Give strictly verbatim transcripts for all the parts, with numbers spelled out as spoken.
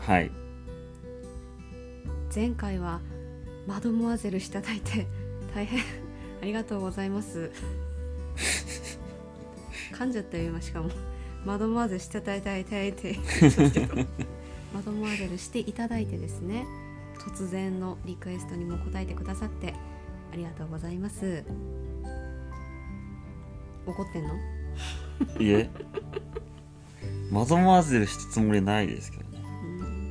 はい。 前回はマドモアゼルしていただいて大変ありがとうございます噛んじゃったよ今。しかもマドモアゼルしていただいてってマドモアゼルしていただいてですね、突然のリクエストにも答えてくださってありがとうございます。怒ってんの？ いえマドモアゼルしたつもりないですけどね。 うん、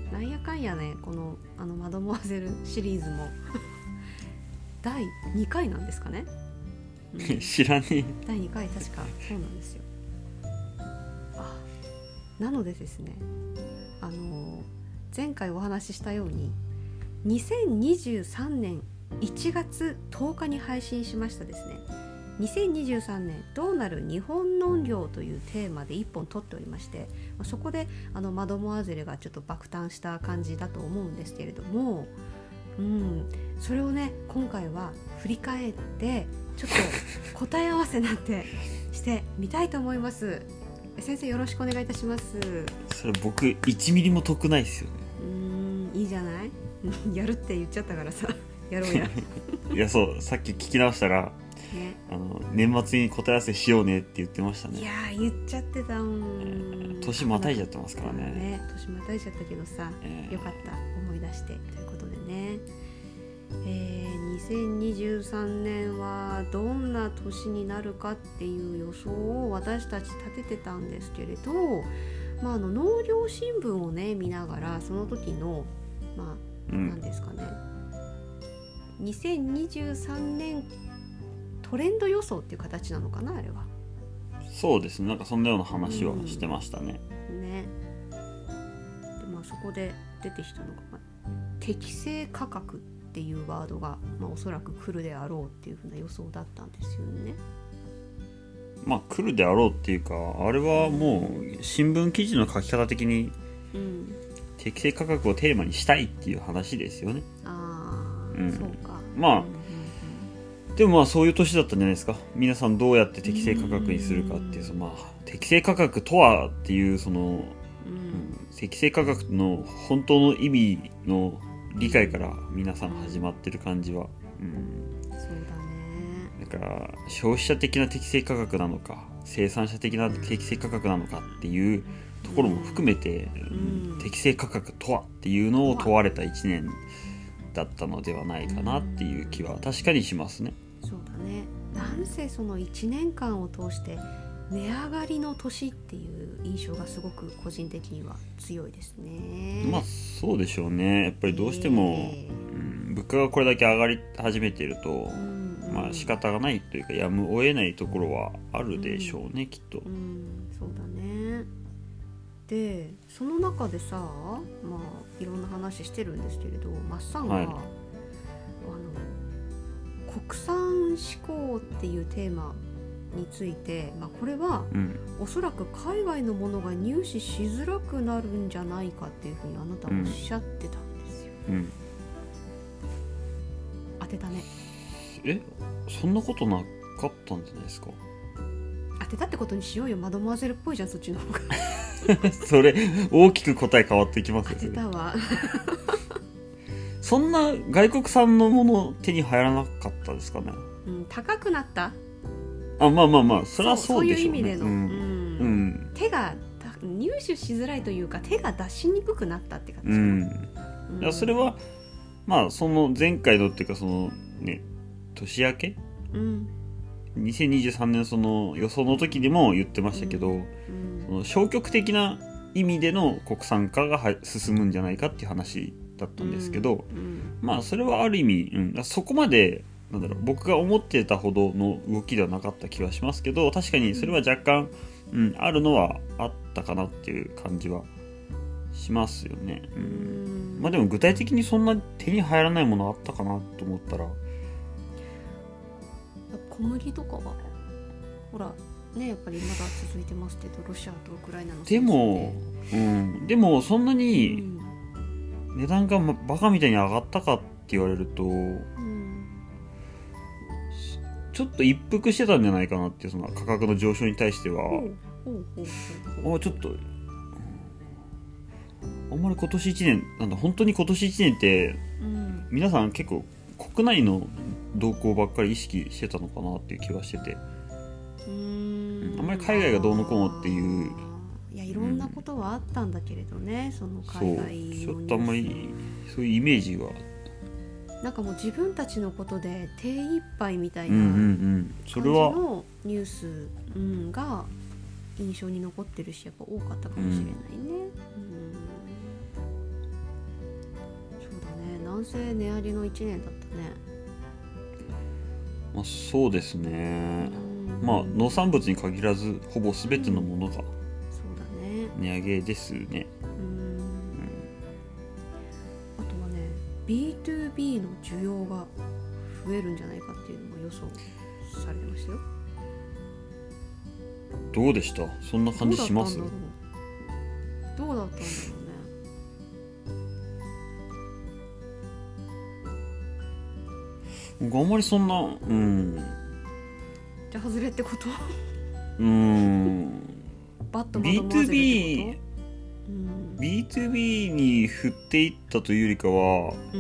なんやかんやね、このあのマドモアゼルシリーズもだいにかいなんですかね、うん、 知らねえ。 だいにかい、確かそうなんですよ。あ、なのでですね、あの前回お話ししたようににせんにじゅうさんねんいちがつとおかに配信しましたですね、にせんにじゅうさんねんどうなる日本農業というテーマでいっぽん撮っておりまして、そこであのマドモアゼルがちょっと爆誕した感じだと思うんですけれども、うん、それをね今回は振り返ってちょっと答え合わせなんてしてみたいと思います。先生よろしくお願いいたします。 それ僕いちミリも得ないですよね。 うーん、いいじゃないやるって言っちゃったからさやろうやいや、そう、さっき聞き直したら、 ね、 あの年末に答え合わせしようねって言ってましたね。 いやー言っちゃってたもん。 年またいじゃってますからね。 ね、年またいじゃったけどさ、 えー、 よかった思い出してということでね、えー、にせんにじゅうさんねんはどんな年になるかっていう予想を私たち立ててたんですけれど、まあ、あの農業新聞をね見ながらその時のまあ、うん、何ですかね、にせんにじゅうさんねんトレンド予想っていう形なのかな、あれは。 そうですね、なんかそんなような話はしてましたね。 うん、ね。で、まあ、そこで出てきたのが、まあ、適正価格っていうワードが、まあ、おそらく来るであろうっていうふうな予想だったんですよね。 まあ来るであろうっていうか、あれはもう新聞記事の書き方的に、うん、適正価格をテーマにしたいっていう話ですよね。 ああ、うん、そうか。 まあ、うんうんうん、でもまあそういう年だったんじゃないですか。皆さんどうやって適正価格にするかっていう、そのまあ適正価格とはっていうその、うんうん、適正価格の本当の意味の理解から皆さん始まってる感じは、うん、 そうだね。 だから消費者的な適正価格なのか生産者的な適正価格なのかっていうところも含めて、うんうん、適正価格とはっていうのを問われたいちねんだったのではないかなっていう気は確かにしますね。 そうだね。なんせそのいちねんかんを通して値上がりの年っていう印象がすごく個人的には強いですね。 まあそうでしょうね。やっぱりどうしても、えーうん、物価がこれだけ上がり始めていると、うんうん、まあ仕方がないというかやむを得ないところはあるでしょうね、うん、きっと、 うん、そうだね。でその中でさ、まあいろんな話してるんですけれど、マッサンが、はい、あの国産志向っていうテーマについて、まあ、これは、うん、おそらく海外のものが入手しづらくなるんじゃないかっていうふうにあなたはおっしゃってたんですよ、うん、当てたね。 え、そんなことなかったんじゃないですか。 当てたってことにしようよ。マドモアゼルっぽいじゃん、そっちの方がそれ大きく答え変わってきますよ。 当てたわそんな外国産のもの手に入らなかったですかね、 うん、高くなった。 あ、まあまあまあ、それはそうでしょうね。 そういう意味での、うんうん、手が入手しづらいというか手が出しにくくなったって感じ、うんうん、いやそれはまあその前回のっていうかそのね年明け、うん、にせんにじゅうさんねんその予想の時にも言ってましたけど、うんうん、その消極的な意味での国産化が進むんじゃないかっていう話だったんですけど、うんうん、まあそれはある意味、うん、そこまでなんだろう、僕が思ってたほどの動きではなかった気はしますけど、確かにそれは若干、うん、あるのはあったかなっていう感じはしますよね、うん、まあでも具体的にそんな手に入らないものあったかなと思ったら、 小麦とかはほらね、やっぱりまだ続いてますけど、ロシアとウクライナの戦争で、 でも、うん、でもそんなに値段がバカみたいに上がったかって言われると、うんちょっと一服してたんじゃないかなっていう、その価格の上昇に対しては、あちょっとあんまり今年いちねんなんだ本当に今年いちねんって、うん、皆さん結構国内の動向ばっかり意識してたのかなっていう気はしてて、うーん、あんまり海外がどうのこうのっていう、 いやいろんなことはあったんだけれどね、うん、その海外のニュース、 そうちょっとあんまりそういうイメージはなんかもう自分たちのことで手一杯みたいな感じのニュース、うん、が印象に残ってるし、やっぱ多かったかもしれないね、うん、そうだね。なんせ値上げのいちねんだったね。 まあ、そうですね、まあ農産物に限らずほぼ全てのものが値上げですね。 ビーツービー の需要が増えるんじゃないかっていうのも予想されてましたよ。 どうでした？そんな感じします？ どうだったんだろう、どうだったんだろうね。 僕あんまりそんな、うん、 じゃあ外れってこと？ うーんバットまとも外れってこと？ ビーツービービーツービー に振っていったというよりかは、うん、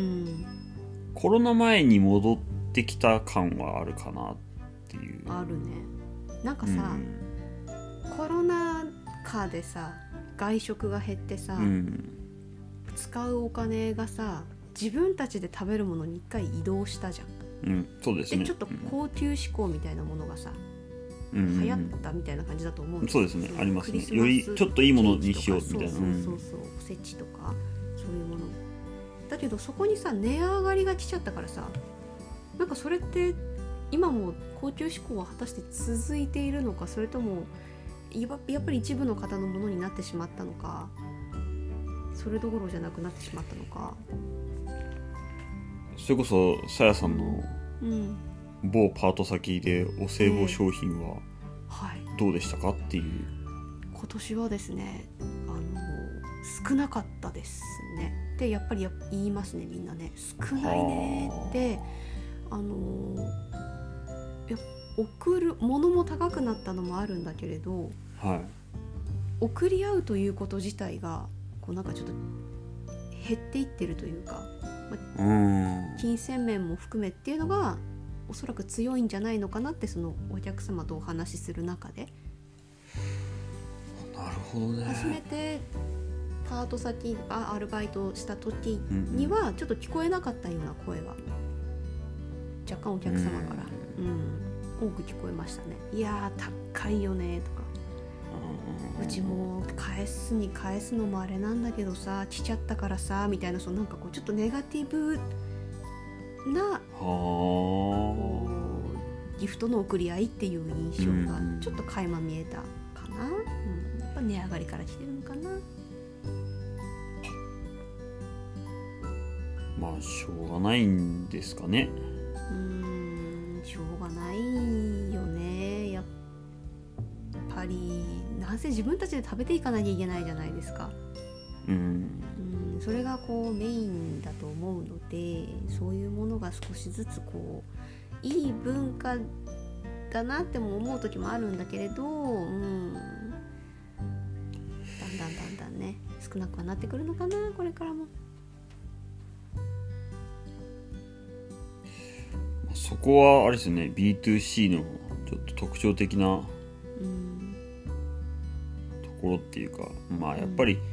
コロナ前に戻ってきた感はあるかなっていう。 あるね。なんかさ、うん、コロナ禍でさ外食が減ってさ、うん、使うお金がさ自分たちで食べるものに一回移動したじゃん、うん、 そうですね。 でちょっと高級志向みたいなものがさ、うん、流行ったみたいな感じだと思うんですよ。そうですね、ありますね。よりちょっといいものにしようみたいな。 そうそうそうそう、おせちとかそういうものだけど、そこにさ値上がりが来ちゃったからさ、なんかそれって今も高級志向は果たして続いているのか、それともやっぱり一部の方のものになってしまったのか、それどころじゃなくなってしまったのか。 それこそさやさんの、うん、某パート先でお歳暮商品はどうでしたかっていう、 えー、今年はですね、あの少なかったですねってやっぱり言いますね、みんなね。少ないねって、あのや送るものも高くなったのもあるんだけれど、はい、送り合うということ自体がこうなんかちょっと減っていってるというか、ま、うん金銭面も含めっていうのがおそらく強いんじゃないのかなって、そのお客様とお話しする中で。 なるほどね。 初めてパート先アルバイトした時にはちょっと聞こえなかったような声が若干お客様から、うん、多く聞こえましたね。いやー高いよねとか、うちも返すに返すのもあれなんだけどさ来ちゃったからさみたいな、そのなんかこうちょっとネガティブなギフトの送り合いっていう印象がちょっと垣間見えたかな、うん、やっぱ値上がりから来てるのかな。 まあしょうがないんですかね。 うーんしょうがないよね。やっぱりなぜ自分たちで食べていかなきゃいけないじゃないですか。うんうんそれがこうメインだと思うので、そういうものが少しずつこういい文化だなっても思う時もあるんだけれど、うん、だんだんだんだんね少なくはなってくるのかな、これからも。 そこはあれですね、 ビーツーシー のちょっと特徴的なところっていうか、まあやっぱり、うん、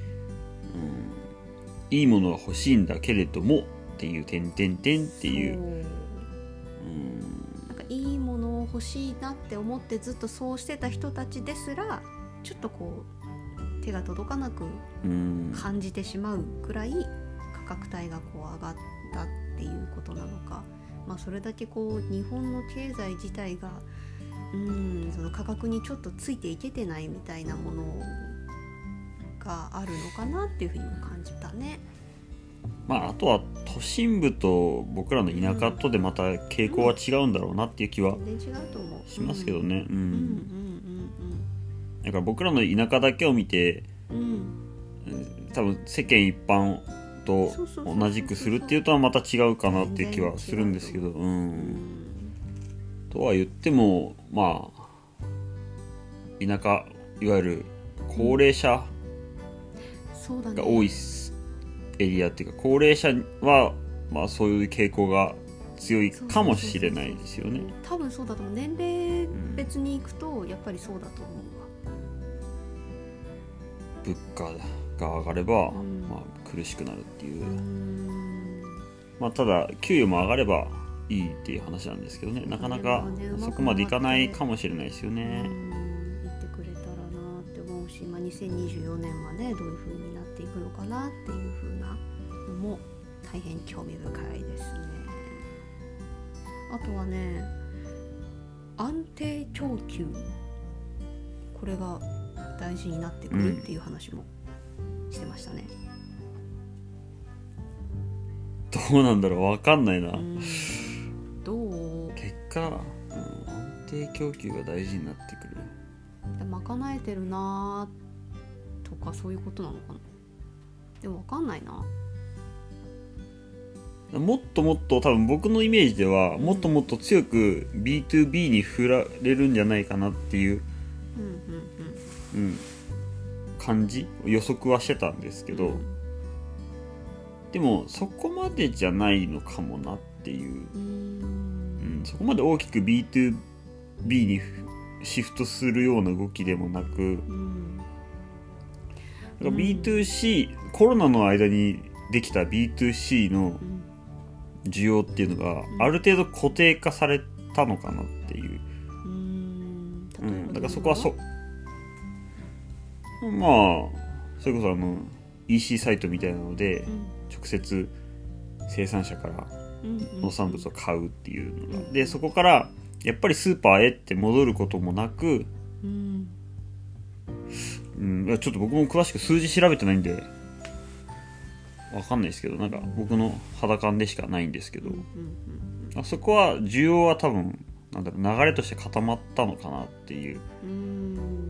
いいものが欲しいんだけれどもっていう点点点っていう、う、うん、 なんかいいものを欲しいなって思ってずっとそうしてた人たちですらちょっとこう手が届かなく感じてしまうくらい価格帯がこう上がったっていうことなのか、まあ、それだけこう日本の経済自体がうんその価格にちょっとついていけてないみたいなものがあるのかなっていうふうにも感じたね。 まあ、あとは都心部と僕らの田舎とでまた傾向は違うんだろうなっていう気はしますけどね。だから僕らの田舎だけを見て、うん、多分世間一般と同じくするっていうとはまた違うかなっていう気はするんですけど、うん、とは言ってもまあ田舎いわゆる高齢者が多いエリアっていうか高齢者は、まあ、そういう傾向が強いかもしれないですよね。 多分そうだと思う。年齢別に行くとやっぱりそうだと思うわ。物価が上がれば、 うんまあ、苦しくなるっていう、 うーんまあ、ただ給与も上がればいいっていう話なんですけどね、なかなかそこまでいかないかもしれないですよね。 うん言ってくれたらなって思うし、まあ、にせんにじゅうよねんはねどういう風になっていくのかなっていう風なのも大変興味深いですね。あとはね、安定供給、これが大事になってくるっていう話もしてましたね。 どうなんだろう、分かんないな。 うんどう結果、うん、安定供給が大事になってくる。 賄えてるなとかそういうことなのかな。でも分かんないな。 もっともっと多分僕のイメージでは、うん、もっともっと強く ビーツービー に振られるんじゃないかなっていう、うんうんうんうん、感じ予測はしてたんですけど、うん、でもそこまでじゃないのかもなっていう、うんうん、そこまで大きく ビーツービー にシフトするような動きでもなく、うん、だから ビーツーシー、うん、コロナの間にできた ビーツーシー の需要っていうのがある程度固定化されたのかなっていう、うんうん、だからそこはそまあそれこそあの イーシー サイトみたいなので、うん、直接生産者から農産物を買うっていうのが、うん、でそこからやっぱりスーパーへって戻ることもなく、うんうん、ちょっと僕も詳しく数字調べてないんでわかんないですけど、なんか僕の肌感でしかないんですけど、うんうんうん、あそこは需要は多分なんだろう、流れとして固まったのかなっていう、うん、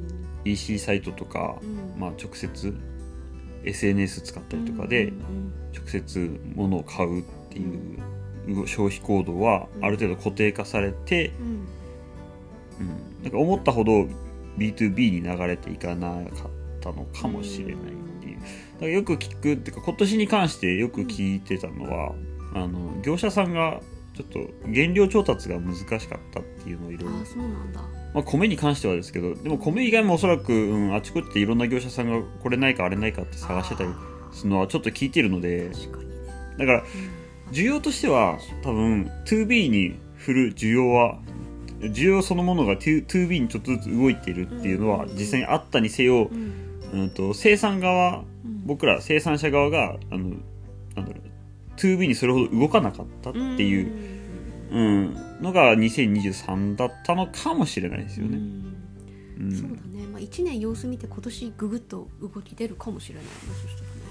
イーシー サイトとか、うんまあ、直接 エスエヌエス 使ったりとかで直接物を買うっていう消費行動はある程度固定化されて、うんうん、なんか思ったほど ビーツービー に流れていかなかったのかもしれないっていう。だからよく聞くっていうか、今年に関してよく聞いてたのは、あの業者さんがちょっと原料調達が難しかったっていうのをいろいろ、 あ、そうなんだ。 まあ、米に関してはですけど、でも米以外もおそらく、うん、あちこちでいろんな業者さんがこれないかあれないかって探してたりするのはちょっと聞いてるので、 確かにね、 だから需要としては多分 ツービー に振る需要は需要そのものが ツービー にちょっとずつ動いているっていうのは実際にあったにせよ、うんうんと生産側、僕ら生産者側があのなんだろう ツービー にそれほど動かなかったっていう、うん、のがにせんにじゅうさんだったのかもしれないですよね。 うんうん、そうだね、まあ、いちねん様子見て今年ググッと動き出るかもしれないね、そ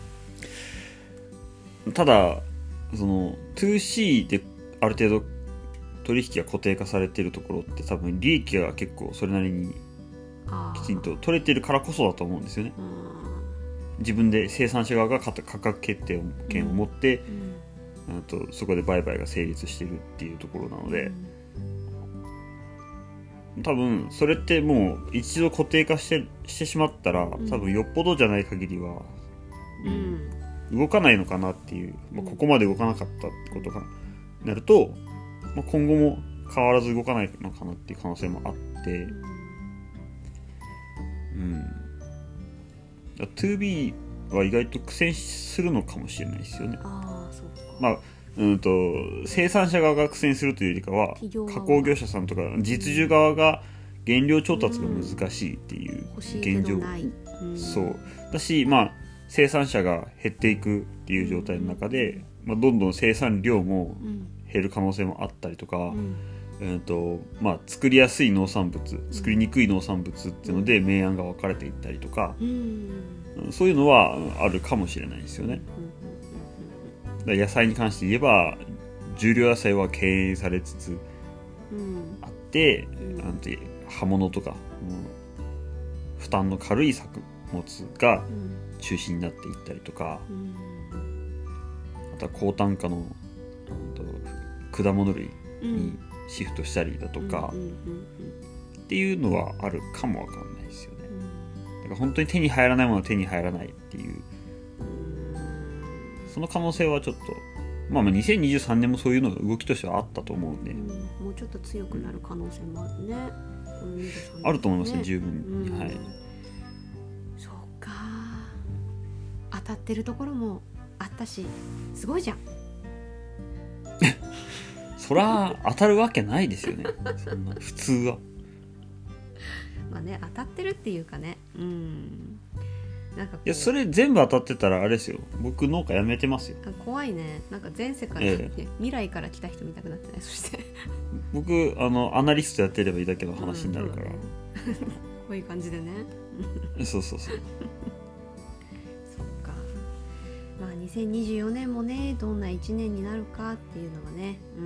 したらね。ただその ツーシー である程度取引が固定化されているところって多分利益が結構それなりにきちんと取れてるからこそだと思うんですよね。自分で生産者側が価格決定権を持って、うんうん、とそこで売買が成立しているっていうところなので、うん、多分それってもう一度固定化して、してしまったら多分よっぽどじゃない限りは、うんうん、動かないのかなっていう、まあ、ここまで動かなかったってことがなると、まあ、今後も変わらず動かないのかなっていう可能性もあって、うん、ツービー は意外と苦戦するのかもしれないですよね。 あ、そうか。 まあ、うんと生産者側が苦戦するというよりかは加工業者さんとか実需側が原料調達が難しいっていう現状、うん、そうだし、まあ生産者が減っていくっていう状態の中で、まあ、どんどん生産量も減る可能性もあったりとか、うんうんとまあ、作りやすい農産物、作りにくい農産物っていうので明暗が分かれていったりとか、うん、そういうのはあるかもしれないですよね。だから野菜に関して言えば重量野菜は敬遠されつつあって、うん、なんて葉物とか負担の軽い作物が中心になっていったりとか、うん、あとは高単価の果物類にシフトしたりだとかっていうのはあるかもわかんないですよね。だから本当に手に入らないものは手に入らないっていう、 その可能性はちょっと、まあ、まあにせんにじゅうさんねんもそういうのが動きとしてはあったと思うんで、 うん、もうちょっと強くなる可能性もあるね、うん、 あると思いますね、十分に、うん、はい。 そうか、当たってるところもあったし、すごいじゃん。 そら当たるわけないですよね、そんな普通は。 まあね、当たってるっていうかね、うん、なんかこう、 いや、それ全部当たってたらあれですよ、僕農家辞めてますよ。 怖いね、なんか全世界、ええ、未来から来た人見たくなってない。そして僕あのアナリストやってればいいだけの話になるから、うん、 こういう感じでね。 そうそうそう。 まあ、にせんにじゅうよねんもね、どんないちねんになるかっていうのがね、うん、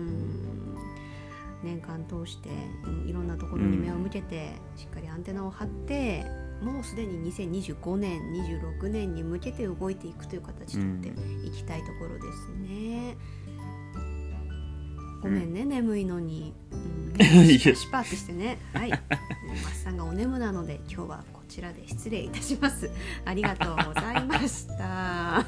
年間通していろんなところに目を向けて、うん、しっかりアンテナを張って、もうすでににせんにじゅうごねんにじゅうろくねんに向けて動いていくという形とっていきたいところですね、うん、ごめんね、眠いのに、うん、シパシパってしてね。はい、マスさんがお眠なので今日はこちらで失礼いたします。ありがとうございました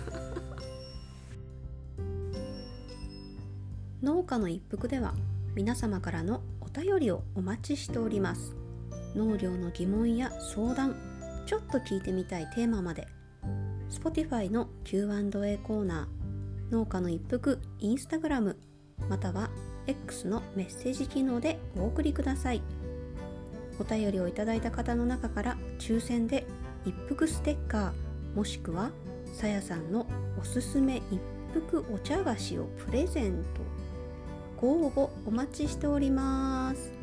農家の一服では皆様からのお便りをお待ちしております。農業の疑問や相談、ちょっと聞いてみたいテーマまで Spotify の キューアンドエー コーナー、農家の一服インスタグラム、または X のメッセージ機能でお送りください。お便りをいただいた方の中から抽選で一服ステッカー、もしくはさやさんのおすすめ一服お茶菓子をプレゼント。ご応募お待ちしております。